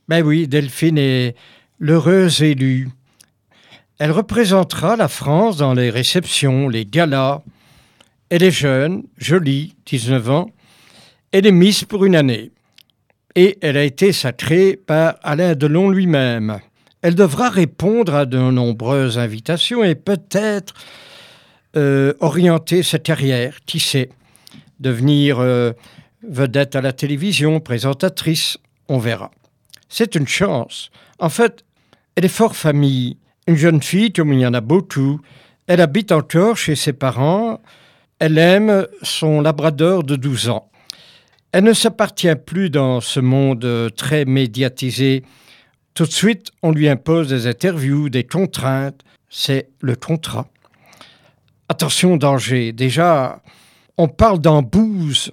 Ben oui, Delphine est l'heureuse élue. Elle représentera la France dans les réceptions, les galas. Elle est jeune, jolie, 19 ans. Elle est Miss pour une année. Et elle a été sacrée par Alain Delon lui-même. Elle devra répondre à de nombreuses invitations et peut-être orienter sa carrière, qui sait, devenir vedette à la télévision, présentatrice, on verra. C'est une chance. En fait, elle est fort famille. Une jeune fille, comme il y en a beaucoup. Elle habite encore chez ses parents. Elle aime son labrador de 12 ans. Elle ne s'appartient plus dans ce monde très médiatisé. Tout de suite, on lui impose des interviews, des contraintes. C'est le contrat. Attention, danger. Déjà, on parle d'embouze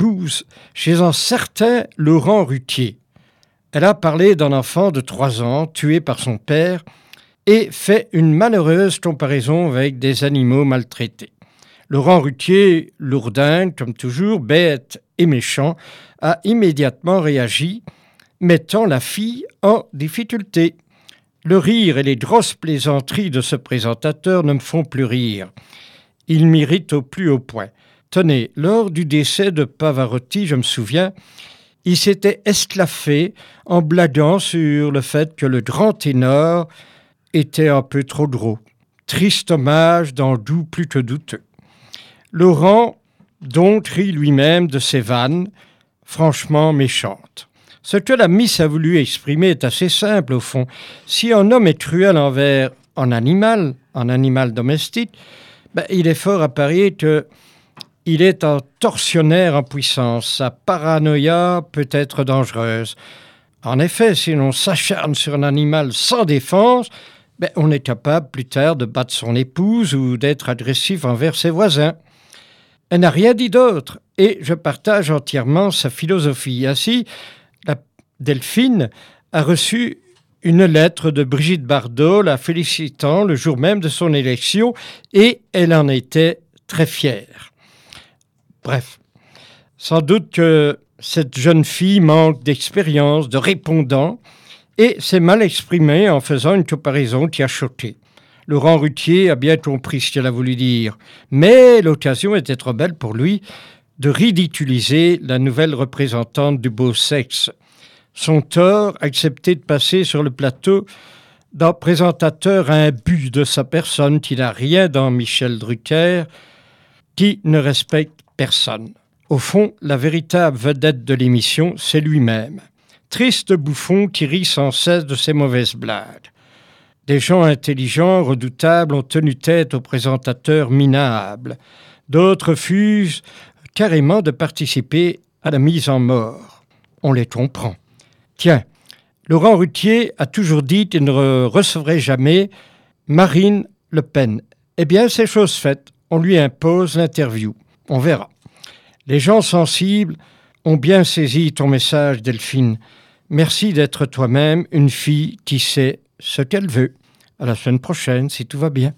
chez un certain Laurent Ruquier. Elle a parlé d'un enfant de 3 ans tué par son père et fait une malheureuse comparaison avec des animaux maltraités. Laurent Ruquier, lourdingue comme toujours, bête et méchant, a immédiatement réagi, mettant la fille en difficulté. Le rire et les grosses plaisanteries de ce présentateur ne me font plus rire. Il m'irrite au plus haut point. Tenez, lors du décès de Pavarotti, je me souviens, il s'était esclaffé en blaguant sur le fait que le grand ténor était un peu trop gros. Triste hommage d'un goût plus que douteux. Laurent donc rit lui-même de ses vannes, franchement méchantes. Ce que la Miss a voulu exprimer est assez simple au fond. Si un homme est cruel envers un animal domestique, il est fort à parier qu'il est un tortionnaire en puissance. Sa paranoïa peut être dangereuse. En effet, si l'on s'acharne sur un animal sans défense, on est capable plus tard de battre son épouse ou d'être agressif envers ses voisins. Elle n'a rien dit d'autre et je partage entièrement sa philosophie. Ainsi, la Delphine a reçu une lettre de Brigitte Bardot la félicitant le jour même de son élection et elle en était très fière. Bref, sans doute que cette jeune fille manque d'expérience, de répondant et s'est mal exprimée en faisant une comparaison qui a choqué. Laurent Ruquier a bien compris ce qu'elle a voulu dire, mais l'occasion était trop belle pour lui de ridiculiser la nouvelle représentante du beau sexe. Son tort, accepter de passer sur le plateau d'un présentateur imbu de sa personne qui n'a rien dans Michel Drucker, qui ne respecte personne. Au fond, la véritable vedette de l'émission, c'est lui-même. Triste bouffon qui rit sans cesse de ses mauvaises blagues. Des gens intelligents, redoutables, ont tenu tête aux présentateurs minables. D'autres refusent carrément de participer à la mise en mort. On les comprend. Tiens, Laurent Ruquier a toujours dit qu'il ne recevrait jamais Marine Le Pen. Eh bien, c'est chose faite. On lui impose l'interview. On verra. Les gens sensibles ont bien saisi ton message, Delphine. Merci d'être toi-même une fille qui sait ce qu'elle veut. À la semaine prochaine, si tout va bien.